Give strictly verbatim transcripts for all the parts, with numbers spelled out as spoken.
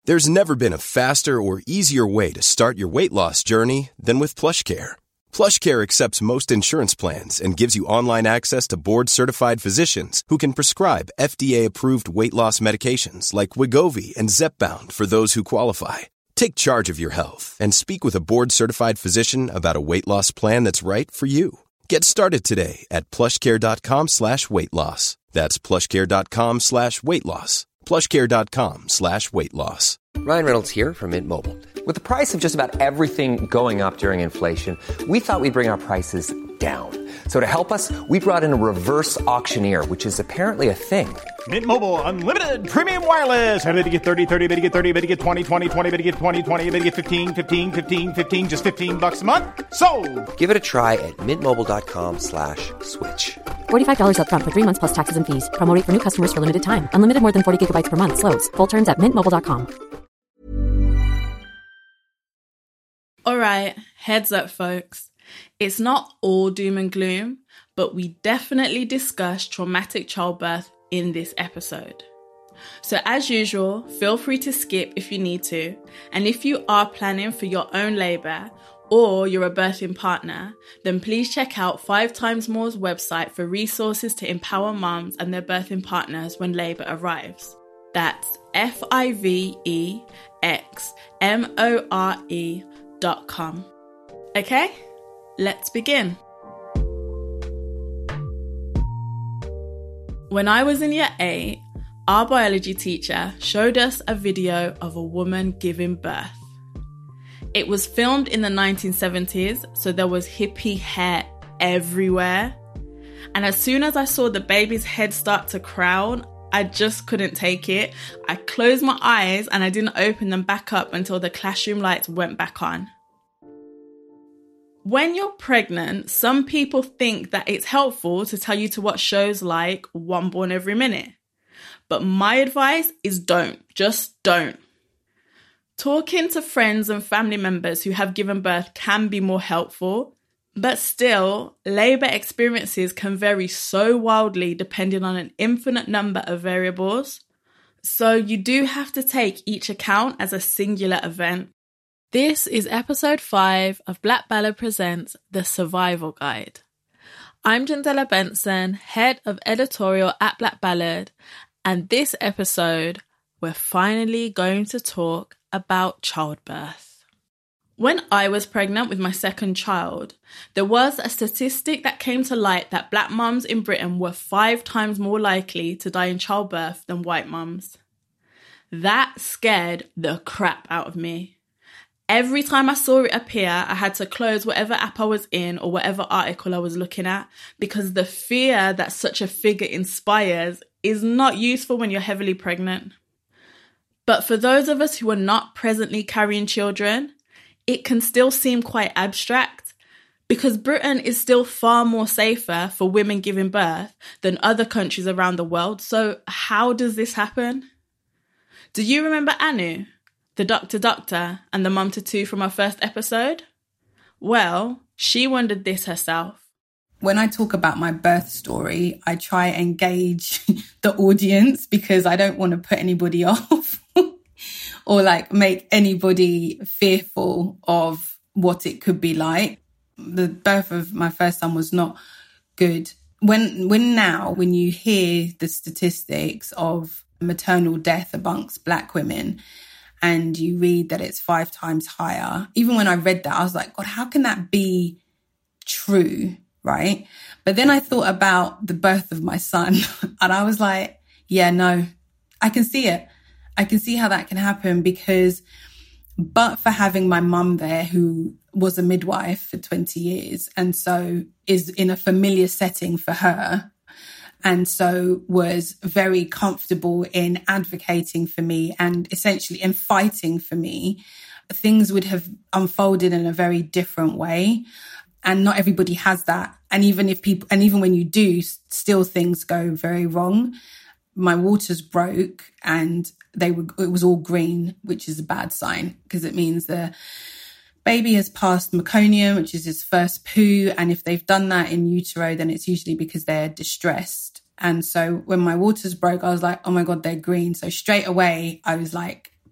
There's never been a faster or easier way to start your weight loss journey than with PlushCare. PlushCare accepts most insurance plans and gives you online access to board-certified physicians who can prescribe F D A-approved weight loss medications like Wegovy and Zepbound for those who qualify. Take charge of your health and speak with a board-certified physician about a weight loss plan that's right for you. Get started today at plushcare.com slash weight loss. That's plushcare.com slash weight loss. plushcare.com slash weight loss. Ryan Reynolds here from Mint Mobile. With the price of just about everything going up during inflation, we thought we'd bring our prices down. So to help us, we brought in a reverse auctioneer, which is apparently a thing. Mint Mobile Unlimited Premium Wireless. How to get thirty, thirty, how to get thirty, how to get twenty, twenty, twenty, how to get twenty, twenty, how to get fifteen, fifteen, fifteen, fifteen, just fifteen bucks a month? Sold! Give it a try at mintmobile.com slash switch. forty-five dollars up front for three months plus taxes and fees. Promo rate for new customers for limited time. Unlimited more than forty gigabytes per month. Slows full terms at mint mobile dot com. All right, heads up, folks. It's not all doom and gloom, but we definitely discuss traumatic childbirth in this episode. So as usual, feel free to skip if you need to. And if you are planning for your own labour or you're a birthing partner, then please check out Five Times More's website for resources to empower mums and their birthing partners when labour arrives. That's F I V E X M O R E dot com. Okay, let's begin. When I was in year eight, our biology teacher showed us a video of a woman giving birth. It was filmed in the nineteen seventies, so there was hippie hair everywhere. And as soon as I saw the baby's head start to crown, I just couldn't take it. I closed my eyes and I didn't open them back up until the classroom lights went back on. When you're pregnant, some people think that it's helpful to tell you to watch shows like One Born Every Minute. But my advice is don't. Just don't. Talking to friends and family members who have given birth can be more helpful, but still, labour experiences can vary so wildly depending on an infinite number of variables. So you do have to take each account as a singular event. This is episode five of Black Ballad Presents The Survival Guide. I'm Jandela Benson, head of editorial at Black Ballad, and this episode, we're finally going to talk about childbirth. When I was pregnant with my second child, there was a statistic that came to light that black mums in Britain were five times more likely to die in childbirth than white mums. That scared the crap out of me. Every time I saw it appear, I had to close whatever app I was in or whatever article I was looking at, because the fear that such a figure inspires is not useful when you're heavily pregnant. But for those of us who are not presently carrying children, it can still seem quite abstract, because Britain is still far more safer for women giving birth than other countries around the world. So how does this happen? Do you remember Anu, the doctor doctor and the mum to two from our first episode? Well, she wondered this herself. When I talk about my birth story, I try and engage the audience because I don't want to put anybody off or like make anybody fearful of what it could be like. The birth of my first son was not good. When, when now, when you hear the statistics of maternal death amongst black women, and you read that it's five times higher. Even when I read that, I was like, God, how can that be true, right? But then I thought about the birth of my son and I was like, yeah, no, I can see it. I can see how that can happen because, but for having my mum there who was a midwife for twenty years and so is in a familiar setting for her, and so was very comfortable in advocating for me and essentially in fighting for me, things would have unfolded in a very different way. And not everybody has that. And even if people, and even when you do, still things go very wrong. My waters broke and they were, it was all green, which is a bad sign because it means the baby has passed meconium, which is his first poo. And if they've done that in utero, then it's usually because they're distressed. And so when my waters broke, I was like, oh my God, they're green. So straight away, I was like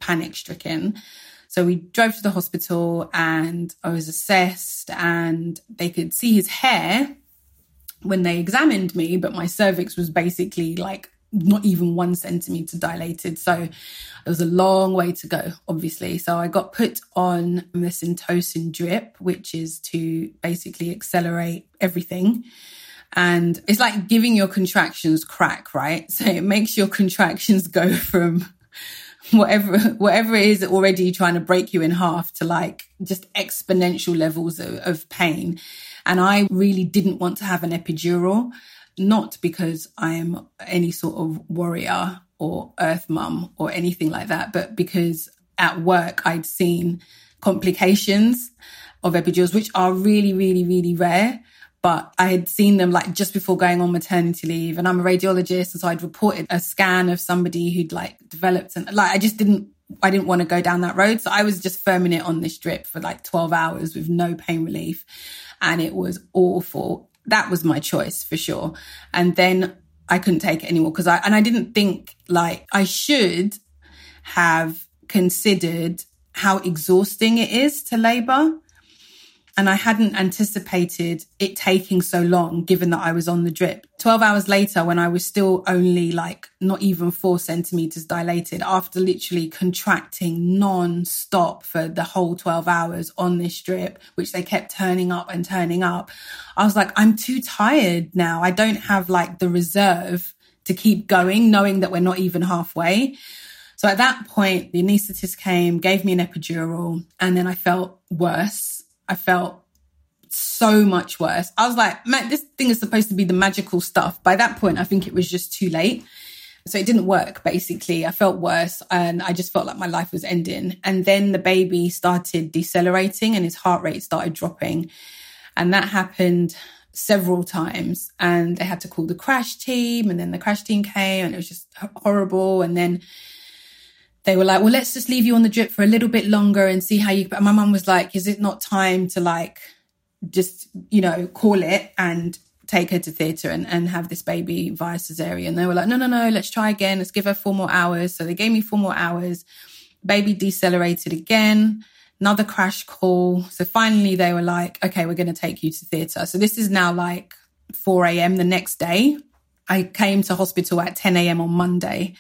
panic stricken. So we drove to the hospital and I was assessed and they could see his hair when they examined me, but my cervix was basically like not even one centimetre dilated. So it was a long way to go, obviously. So I got put on the Syntocin drip, which is to basically accelerate everything. And it's like giving your contractions crack, right? So it makes your contractions go from whatever whatever it is already trying to break you in half to like just exponential levels of, of pain. And I really didn't want to have an epidural, not because I am any sort of warrior or earth mum or anything like that, but because at work I'd seen complications of epidurals, which are really, really, really rare. But I had seen them like just before going on maternity leave, and I'm a radiologist. And so I'd reported a scan of somebody who'd like developed and like, I just didn't, I didn't want to go down that road. So I was just firming it on this drip for like twelve hours with no pain relief. And it was awful. That was my choice for sure. And then I couldn't take it anymore because I, and I didn't think like I should have considered how exhausting it is to labor. And I hadn't anticipated it taking so long, given that I was on the drip. twelve hours later, when I was still only like not even four centimeters dilated, after literally contracting non-stop for the whole twelve hours on this drip, which they kept turning up and turning up, I was like, I'm too tired now. I don't have like the reserve to keep going, knowing that we're not even halfway. So at that point, the anaesthetist came, gave me an epidural, and then I felt worse. I felt so much worse. I was like, man, this thing is supposed to be the magical stuff. By that point, I think it was just too late. So it didn't work, basically. I felt worse and I just felt like my life was ending. And then the baby started decelerating and his heart rate started dropping. And that happened several times. And they had to call the crash team, and then the crash team came and it was just horrible. And then they were like, well, let's just leave you on the drip for a little bit longer and see how you... But my mum was like, is it not time to like, just, you know, call it and take her to theatre and, and have this baby via cesarean? And they were like, no, no, no, let's try again. Let's give her four more hours. So they gave me four more hours. Baby decelerated again, another crash call. So finally they were like, okay, we're going to take you to theatre. So this is now like four a.m. the next day. I came to hospital at ten a.m. on Monday.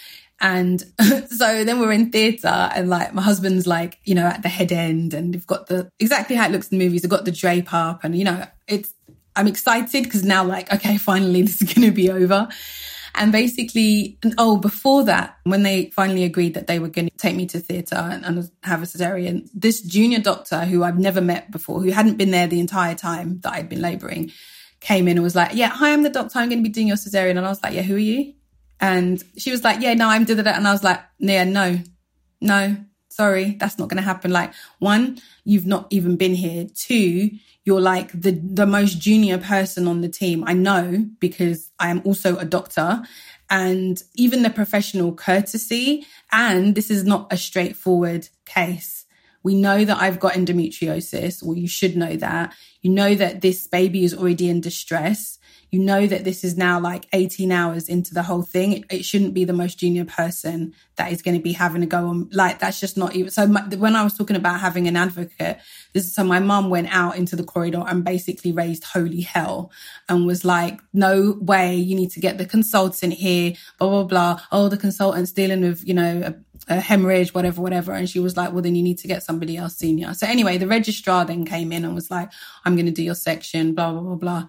And so then we're in theatre and like my husband's like, you know, at the head end, and they've got the, exactly how it looks in the movies. They've got the drape up and, you know, it's, I'm excited because now like, okay, finally this is going to be over. And basically, and oh, before that, when they finally agreed that they were going to take me to theatre and, and have a cesarean, this junior doctor who I've never met before, who hadn't been there the entire time that I'd been labouring, came in and was like, yeah, hi, I'm the doctor. I'm going to be doing your cesarean. And I was like, yeah, who are you? And she was like, yeah, no, I'm da-da-da. And I was like, yeah, no, no, sorry, that's not going to happen. Like, one, you've not even been here. Two, you're like the, the most junior person on the team. I know because I am also a doctor, and even the professional courtesy. And this is not a straightforward case. We know that I've got endometriosis, or you should know that. You know that this baby is already in distress. You know that this is now like eighteen hours into the whole thing. It, it shouldn't be the most junior person that is going to be having to go on. Like, that's just not even. So my, when I was talking about having an advocate, this is so my mum went out into the corridor and basically raised holy hell and was like, no way, you need to get the consultant here, blah, blah, blah. Oh, the consultant's dealing with, you know, a, a hemorrhage, whatever, whatever. And she was like, well, then you need to get somebody else senior. So anyway, the registrar then came in and was like, I'm going to do your section, blah, blah, blah, blah.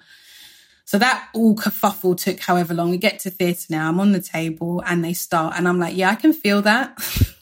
So that all kerfuffle took however long. We get to theatre now. I'm on the table and they start. And I'm like, yeah, I can feel that.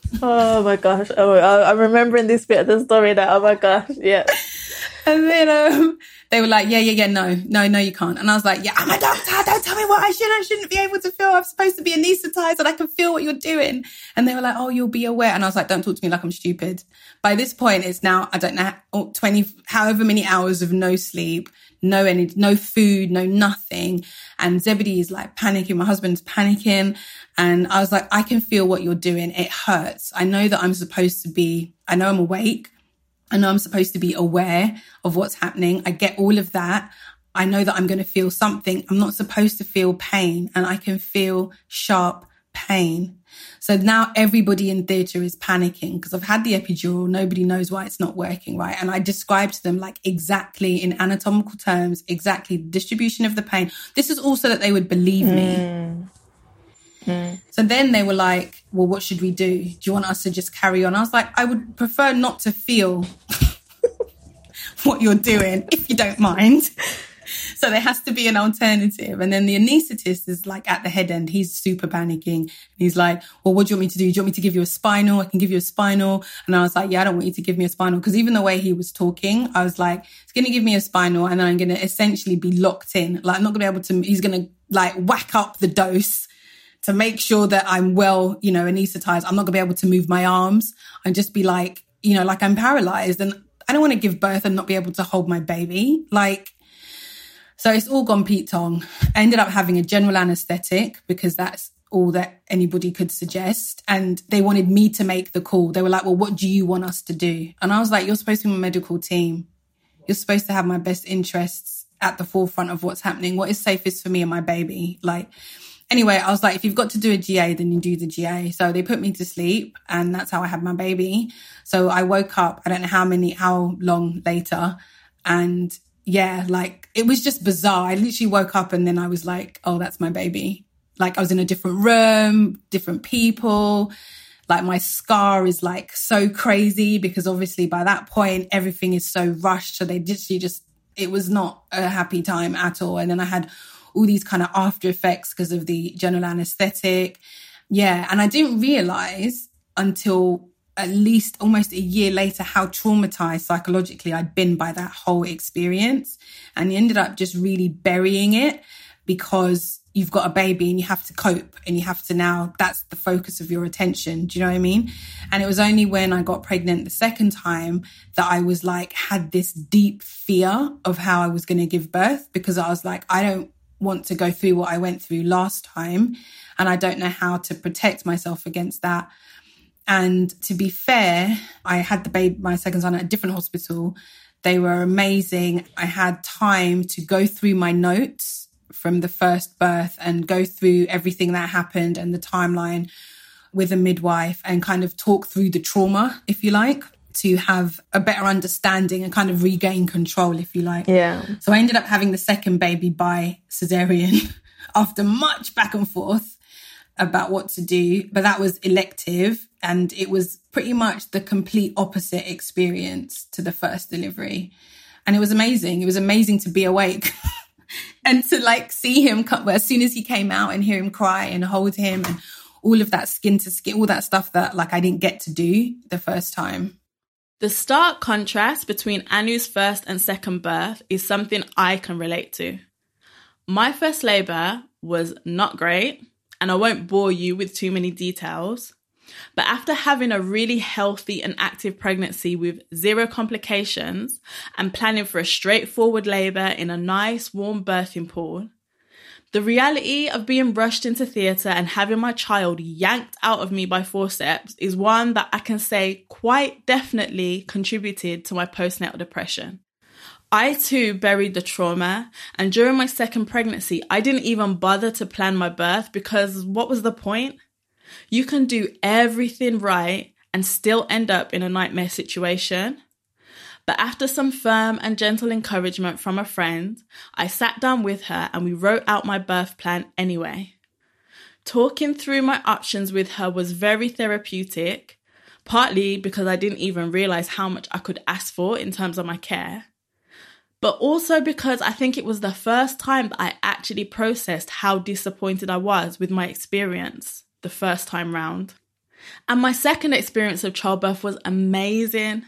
Oh, my gosh. Oh, I'm remembering this bit of the story now. Oh, my gosh. Yeah. And then um, they were like, yeah, yeah, yeah, no, no, no, you can't. And I was like, yeah, I'm a doctor. Don't tell me what I should I shouldn't be able to feel. I'm supposed to be anaesthetised and I can feel what you're doing. And they were like, oh, you'll be aware. And I was like, don't talk to me like I'm stupid. By this point, it's now, I don't know, twenty, however many hours of no sleep, no energy, no food, no nothing. And Zebedee is like panicking. My husband's panicking. And I was like, I can feel what you're doing. It hurts. I know that I'm supposed to be, I know I'm awake. I know I'm supposed to be aware of what's happening. I get all of that. I know that I'm going to feel something. I'm not supposed to feel pain, and I can feel sharp pain. So now everybody in theatre is panicking because I've had the epidural. Nobody knows why it's not working, right? And I described to them like exactly in anatomical terms, exactly the distribution of the pain. This is also that they would believe me. Mm. Mm. So then they were like, well, what should we do? Do you want us to just carry on? I was like, I would prefer not to feel what you're doing, if you don't mind. So there has to be an alternative. And then the anaesthetist is like at the head end. He's super panicking. He's like, well, what do you want me to do? Do you want me to give you a spinal? I can give you a spinal. And I was like, yeah, I don't want you to give me a spinal. Because even the way he was talking, I was like, he's going to give me a spinal and then I'm going to essentially be locked in. Like, I'm not going to be able to, he's going to like whack up the dose to make sure that I'm well, you know, anesthetized. I'm not going to be able to move my arms and just be like, you know, like I'm paralyzed. And I don't want to give birth and not be able to hold my baby. Like, so it's all gone Pete Tong. I ended up having a general anesthetic because that's all that anybody could suggest. And they wanted me to make the call. They were like, well, what do you want us to do? And I was like, you're supposed to be my medical team. You're supposed to have my best interests at the forefront of what's happening. What is safest for me and my baby? Like, anyway, I was like, if you've got to do a G A, then you do the G A. So they put me to sleep and that's how I had my baby. So I woke up, I don't know how many, how long later. And yeah, like it was just bizarre. I literally woke up and then I was like, oh, that's my baby. Like I was in a different room, different people. Like my scar is like so crazy because obviously by that point, everything is so rushed. So they literally just, it was not a happy time at all. And then I had all these kind of after effects because of the general anesthetic. Yeah. And I didn't realize until at least almost a year later how traumatized psychologically I'd been by that whole experience. And you ended up just really burying it because you've got a baby and you have to cope and you have to now, that's the focus of your attention. Do you know what I mean? And it was only when I got pregnant the second time that I was like, had this deep fear of how I was going to give birth because I was like, I don't want to go through what I went through last time. And I don't know how to protect myself against that. And to be fair, I had the baby, my second son at a different hospital. They were amazing. I had time to go through my notes from the first birth and go through everything that happened and the timeline with a midwife and kind of talk through the trauma, if you like, to have a better understanding and kind of regain control, if you like. Yeah. So I ended up having the second baby by cesarean after much back and forth about what to do. But that was elective and it was pretty much the complete opposite experience to the first delivery. And it was amazing. It was amazing to be awake and to like see him come, as soon as he came out and hear him cry and hold him and all of that skin to skin, all that stuff that like I didn't get to do the first time. The stark contrast between Anu's first and second birth is something I can relate to. My first labour was not great, and I won't bore you with too many details, but after having a really healthy and active pregnancy with zero complications and planning for a straightforward labour in a nice warm birthing pool, the reality of being rushed into theatre and having my child yanked out of me by forceps is one that I can say quite definitely contributed to my postnatal depression. I too buried the trauma, and during my second pregnancy, I didn't even bother to plan my birth because what was the point? You can do everything right and still end up in a nightmare situation. But after some firm and gentle encouragement from a friend, I sat down with her and we wrote out my birth plan anyway. Talking through my options with her was very therapeutic, partly because I didn't even realise how much I could ask for in terms of my care, but also because I think it was the first time that I actually processed how disappointed I was with my experience the first time round. And my second experience of childbirth was amazing.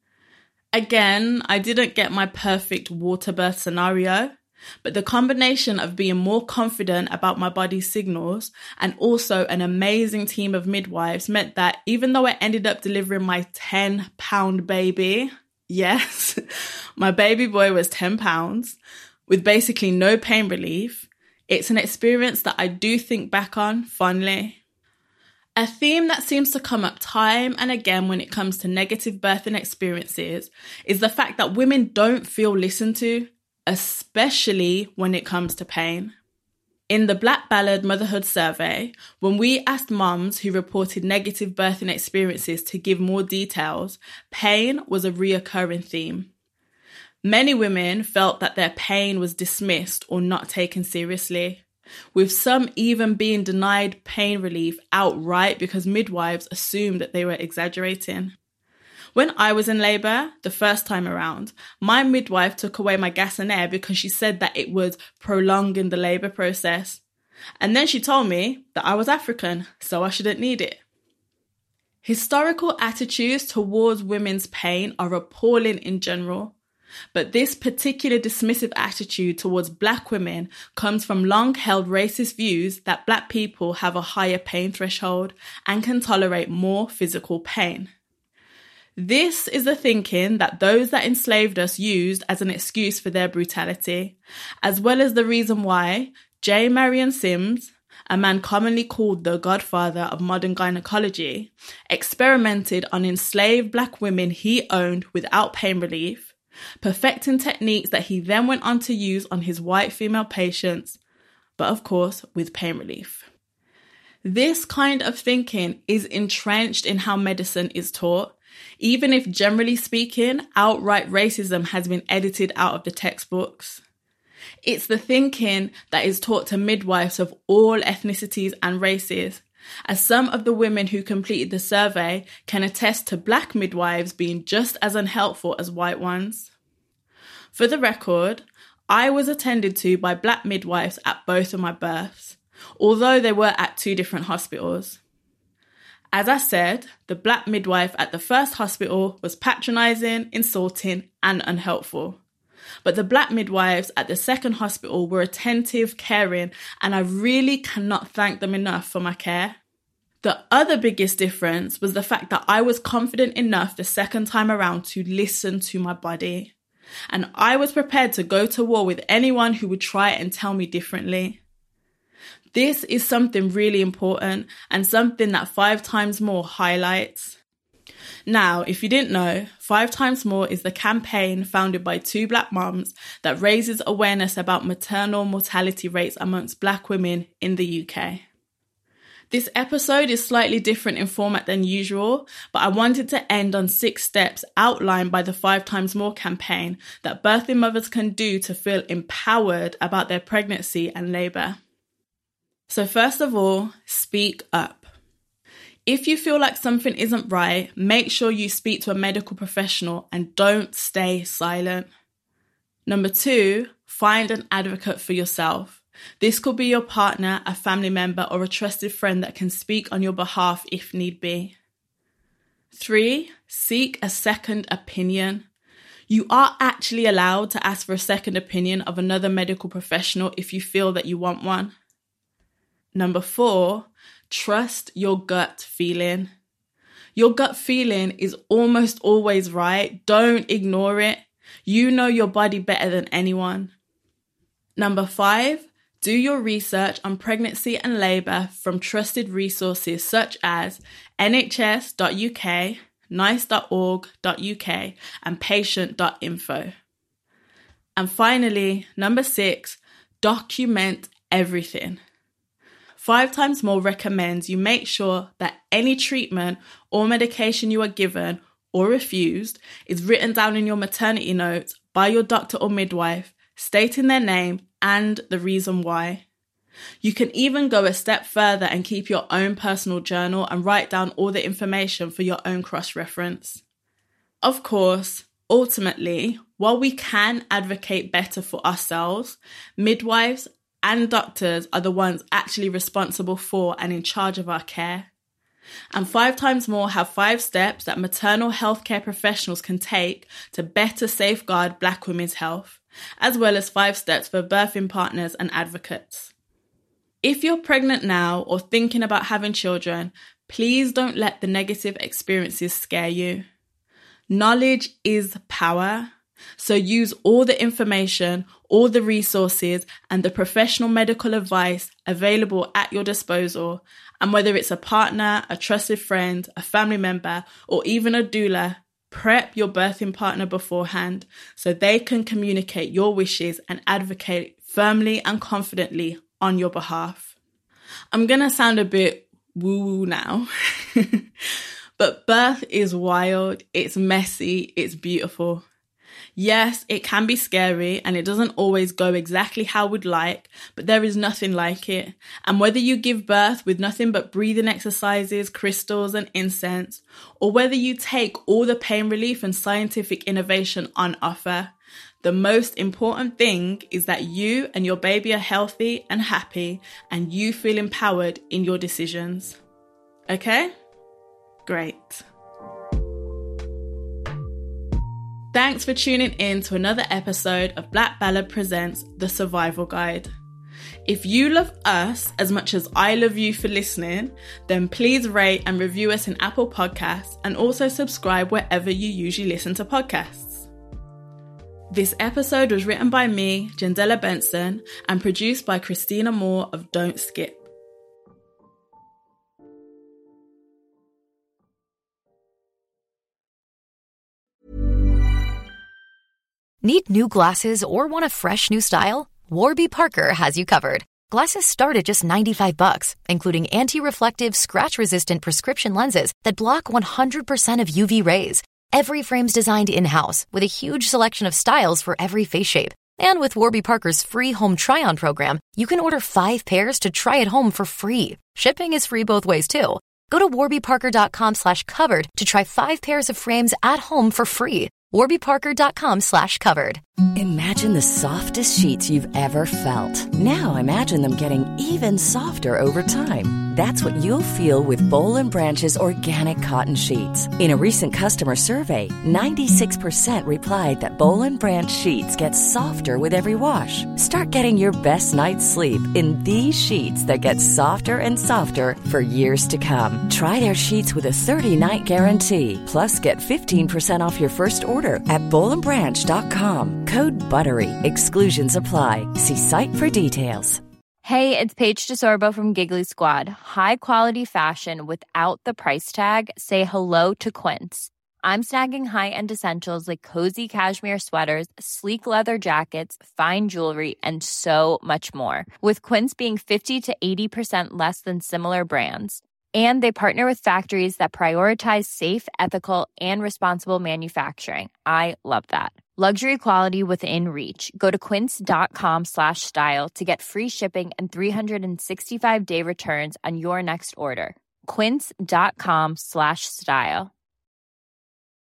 Again, I didn't get my perfect water birth scenario, but the combination of being more confident about my body's signals and also an amazing team of midwives meant that even though I ended up delivering my ten pound baby, yes, my baby boy was ten pounds, with basically no pain relief, it's an experience that I do think back on fondly. A theme that seems to come up time and again when it comes to negative birthing experiences is the fact that women don't feel listened to, especially when it comes to pain. In the Black Ballad Motherhood Survey, when we asked mums who reported negative birthing experiences to give more details, pain was a reoccurring theme. Many women felt that their pain was dismissed or not taken seriously, with some even being denied pain relief outright because midwives assumed that they were exaggerating. When I was in labour, the first time around, my midwife took away my gas and air because she said that it was prolonging the labour process. And then she told me that I was African, so I shouldn't need it. Historical attitudes towards women's pain are appalling in general, but this particular dismissive attitude towards Black women comes from long-held racist views that Black people have a higher pain threshold and can tolerate more physical pain. This is the thinking that those that enslaved us used as an excuse for their brutality, as well as the reason why J. Marion Sims, a man commonly called the godfather of modern gynecology, experimented on enslaved Black women he owned without pain relief, perfecting techniques that he then went on to use on his white female patients, but of course with pain relief. This kind of thinking is entrenched in how medicine is taught, even if, generally speaking, outright racism has been edited out of the textbooks. It's the thinking that is taught to midwives of all ethnicities and races, as some of the women who completed the survey can attest to Black midwives being just as unhelpful as white ones. For the record, I was attended to by Black midwives at both of my births, although they were at two different hospitals. As I said, the Black midwife at the first hospital was patronising, insulting and unhelpful. But the Black midwives at the second hospital were attentive, caring, and I really cannot thank them enough for my care. The other biggest difference was the fact that I was confident enough the second time around to listen to my body. And I was prepared to go to war with anyone who would try and tell me differently. This is something really important and something that Five Times More highlights. Now, if you didn't know, Five Times More is the campaign founded by two Black mums that raises awareness about maternal mortality rates amongst Black women in the U K. This episode is slightly different in format than usual, but I wanted to end on six steps outlined by the Five Times More campaign that birthing mothers can do to feel empowered about their pregnancy and labour. So first of all, speak up. If you feel like something isn't right, make sure you speak to a medical professional and don't stay silent. Number two, find an advocate for yourself. This could be your partner, a family member, or a trusted friend that can speak on your behalf if need be. Three, seek a second opinion. You are actually allowed to ask for a second opinion of another medical professional if you feel that you want one. Number four, trust your gut feeling. Your gut feeling is almost always right. Don't ignore it. You know your body better than anyone. Number five, do your research on pregnancy and labour from trusted resources such as N H S dot U K, nice dot org dot U K and patient dot info. And finally, number six, document everything. Five Times More recommends you make sure that any treatment or medication you are given or refused is written down in your maternity notes by your doctor or midwife, stating their name and the reason why. You can even go a step further and keep your own personal journal and write down all the information for your own cross-reference. Of course, ultimately, while we can advocate better for ourselves, midwives and doctors are the ones actually responsible for and in charge of our care. And Five Times More have five steps that maternal healthcare professionals can take to better safeguard Black women's health, as well as five steps for birthing partners and advocates. If you're pregnant now or thinking about having children, please don't let the negative experiences scare you. Knowledge is power. So use all the information, all the resources, and the professional medical advice available at your disposal. And whether it's a partner, a trusted friend, a family member, or even a doula, prep your birthing partner beforehand so they can communicate your wishes and advocate firmly and confidently on your behalf. I'm going to sound a bit woo-woo now, but birth is wild, it's messy, it's beautiful. Yes, it can be scary and it doesn't always go exactly how we'd like, but there is nothing like it. And whether you give birth with nothing but breathing exercises, crystals and incense, or whether you take all the pain relief and scientific innovation on offer, the most important thing is that you and your baby are healthy and happy and you feel empowered in your decisions. Okay? Great. Thanks for tuning in to another episode of Black Ballad Presents The Survival Guide. If you love us as much as I love you for listening, then please rate and review us in Apple Podcasts and also subscribe wherever you usually listen to podcasts. This episode was written by me, Jandela Benson, and produced by Christina Moore of Don't Skip. Need new glasses or want a fresh new style? Warby Parker has you covered. Glasses start at just ninety-five bucks, including anti-reflective, scratch-resistant prescription lenses that block one hundred percent of U V rays. Every frame's designed in-house with a huge selection of styles for every face shape. And with Warby Parker's free home try-on program, you can order five pairs to try at home for free. Shipping is free both ways, too. Go to warbyparker.com slash covered to try five pairs of frames at home for free. warbyparker.com slash covered. Imagine the softest sheets you've ever felt. Now imagine them getting even softer over time. That's what you'll feel with Boll and Branch's organic cotton sheets. In a recent customer survey, ninety-six percent replied that Boll and Branch sheets get softer with every wash. Start getting your best night's sleep in these sheets that get softer and softer for years to come. Try their sheets with a thirty-night guarantee. Plus, get fifteen percent off your first order at boll and branch dot com. Code BUTTERY. Exclusions apply. See site for details. Hey, it's Paige DeSorbo from Giggly Squad. High quality fashion without the price tag. Say hello to Quince. I'm snagging high-end essentials like cozy cashmere sweaters, sleek leather jackets, fine jewelry, and so much more. With Quince being fifty to eighty percent less than similar brands. And they partner with factories that prioritize safe, ethical, and responsible manufacturing. I love that. Luxury quality within reach. Go to quince.com slash style to get free shipping and three sixty-five day returns on your next order. Quince.com slash style.